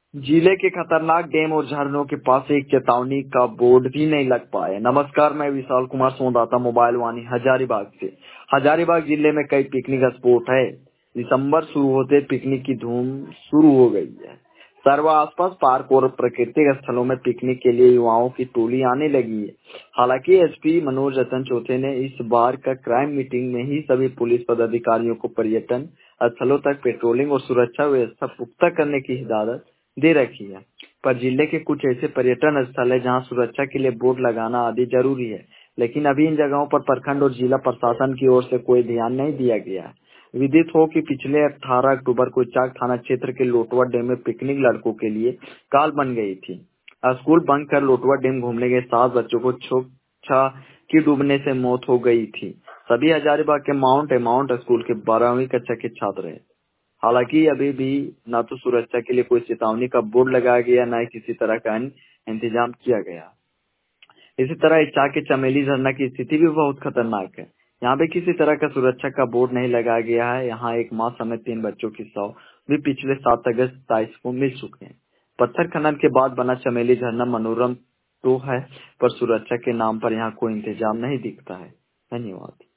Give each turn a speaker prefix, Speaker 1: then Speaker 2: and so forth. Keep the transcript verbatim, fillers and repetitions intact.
Speaker 1: जिले के खतरनाक डैम और झरनों के पास एक चेतावनी का बोर्ड भी नहीं लग पाया। नमस्कार, मैं विशाल कुमार संवाददाता मोबाइल वाणी हजारीबाग से। हजारीबाग जिले में कई पिकनिक स्पॉट है। दिसंबर शुरू होते पिकनिक की धूम शुरू हो गई है। सर्व आसपास पार्क और प्राकृतिक स्थलों में पिकनिक के लिए युवाओं की टोली आने लगी है। हालांकि एसपी मनोज रतन चौथे ने इस बार का क्राइम मीटिंग में ही सभी पुलिस पदाधिकारियों को पर्यटन स्थलों तक पेट्रोलिंग और सुरक्षा व्यवस्था पुख्ता करने की हिदायत दे रखी है। पर जिले के कुछ ऐसे पर्यटन स्थल है जहां सुरक्षा के लिए बोर्ड लगाना आदि जरूरी है, लेकिन अभी इन जगहों पर प्रखंड और जिला प्रशासन की ओर से कोई ध्यान नहीं दिया गया है। विदित हो कि पिछले अठारह अक्टूबर को चाक थाना क्षेत्र के लोटवा डैम में पिकनिक लड़कों के लिए काल बन गई थी। स्कूल बंक कर लोटवा डैम घूमने गए सात बच्चों को छोटा की डूबने से मौत हो गई थी। सभी हजारीबाग के माउंट माउंट स्कूल के बारहवीं कक्षा के छात्र हैं। हालांकि अभी भी न तो सुरक्षा के लिए कोई चेतावनी का बोर्ड लगाया गया, न ही किसी तरह का इंतजाम किया गया। इसी तरह इच्छा के चमेली झरना की स्थिति भी बहुत खतरनाक है। यहाँ पे किसी तरह का सुरक्षा का बोर्ड नहीं लगाया गया है। यहाँ एक माँ समेत तीन बच्चों की शव भी पिछले सात अगस्त बाईस को मिल चुके हैं। पत्थर खनन के बाद बना चमेली झरना मनोरम तो है, पर सुरक्षा के नाम पर यहाँ कोई इंतजाम नहीं दिखता है। धन्यवाद।